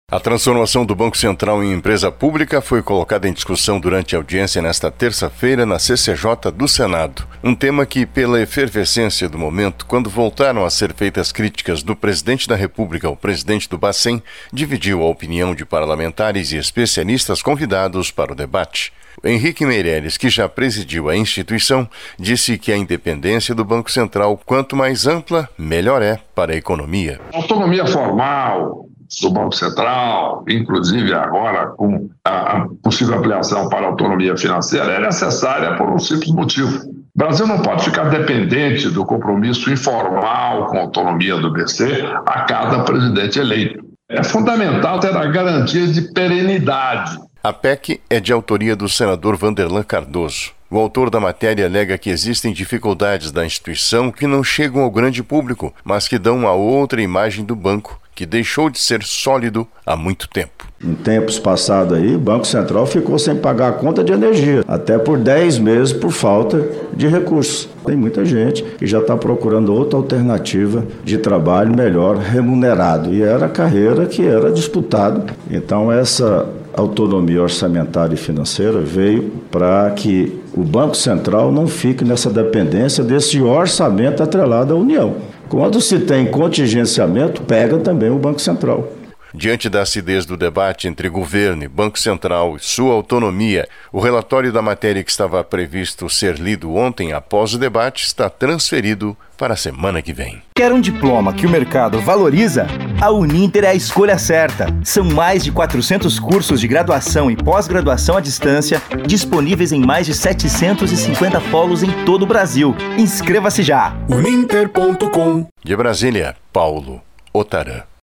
A transformação do Banco Central em empresa pública foi colocada em discussão durante a audiência nesta terça-feira na CCJ do Senado. Um tema que, pela efervescência do momento, quando voltaram a ser feitas críticas do presidente da República ao presidente do Bacen, dividiu a opinião de parlamentares e especialistas convidados para o debate. Henrique Meirelles, que já presidiu a instituição, disse que a independência do Banco Central, quanto mais ampla, melhor é para a economia. Autonomia formal do Banco Central, inclusive agora com a possível ampliação para a autonomia financeira, é necessária por um simples motivo. O Brasil não pode ficar dependente do compromisso informal com a autonomia do BC a cada presidente eleito. É fundamental ter a garantia de perenidade. A PEC é de autoria do senador Vanderlan Cardoso. O autor da matéria alega que existem dificuldades da instituição que não chegam ao grande público, mas que dão uma outra imagem do banco, que deixou de ser sólido há muito tempo. Em tempos passados aí, o Banco Central ficou sem pagar a conta de energia, até por 10 meses por falta de recursos. Tem muita gente que já está procurando outra alternativa de trabalho melhor remunerado, e era a carreira que era disputada. Então essa autonomia orçamentária e financeira veio para que o Banco Central não fique nessa dependência desse orçamento atrelado à União. Quando se tem contingenciamento, pega também o Banco Central. Diante da acidez do debate entre governo e Banco Central e sua autonomia, o relatório da matéria que estava previsto ser lido ontem após o debate está transferido para a semana que vem. Quer um diploma que o mercado valoriza? A Uninter é a escolha certa. São mais de 400 cursos de graduação e pós-graduação à distância disponíveis em mais de 750 polos em todo o Brasil. Inscreva-se já! Uninter.com. De Brasília, Paulo Otarã.